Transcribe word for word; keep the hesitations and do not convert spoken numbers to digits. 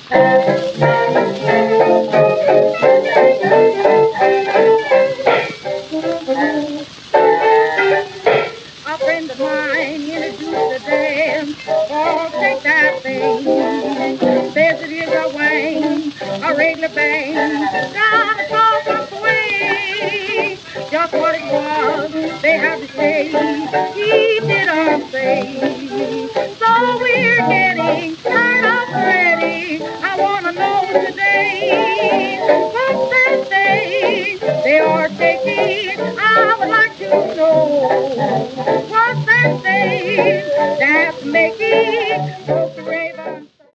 A friend of mine introduced the dance. Oh, take that thing. Says it is a wang, a regular bang. Down across the way. Just what it was, they had to say. He didn't say.